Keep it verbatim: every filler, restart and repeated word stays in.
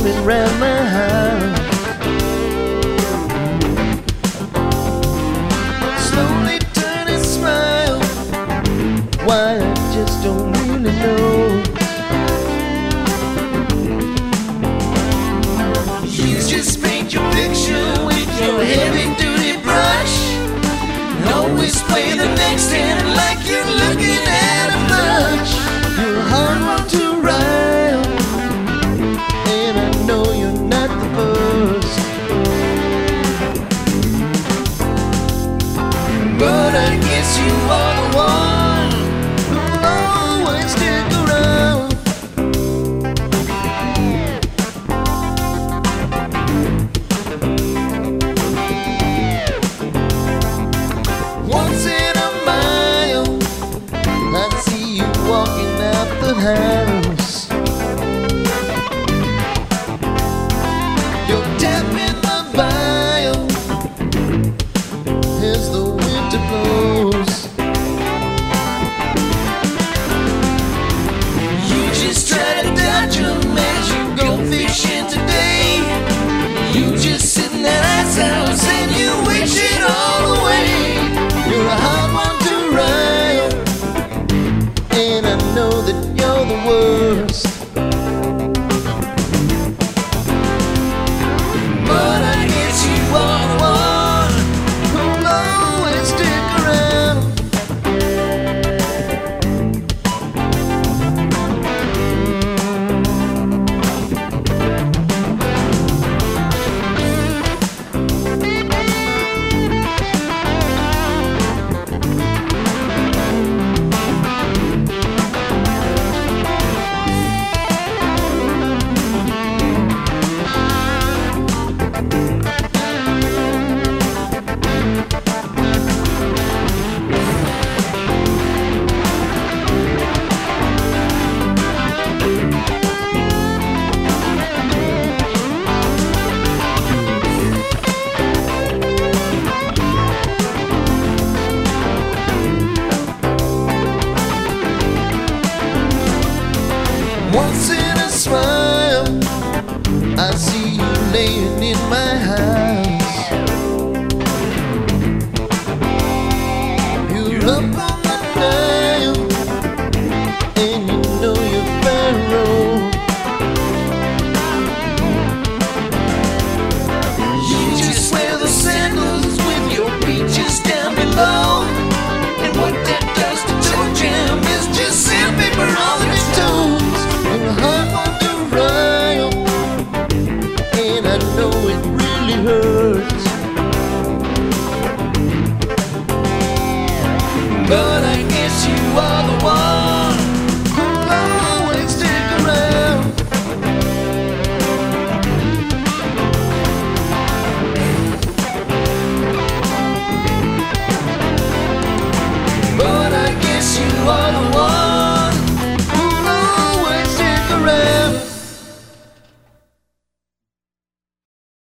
coming round my house. Slowly turn and smile. Why, I just don't really know. You just paint your picture with your heavy-duty brush, and always play the next hand like you're looking at a blush. You're a hard one to rile, and I know you're not the first, but I guess you are the one who'll always stick around. Once in a mile, I see you walking out the house. You're tapping the vial as the winter blows. You just try to dodge them as you go fishing today. You just sit in that ice house and you wish it all away. You're a hard one to rile, and I know that you're the worst, but I guess you are the one who'll always stick around. Once in a smile, I see you laying in my house. You're up on the dial, and you know you're Pharaoh. You just wear the sandals with your peaches down below, and what that does to your jam is just sandpaper on its toes. You're a hard one to rile, and I know it really hurts, but I guess you are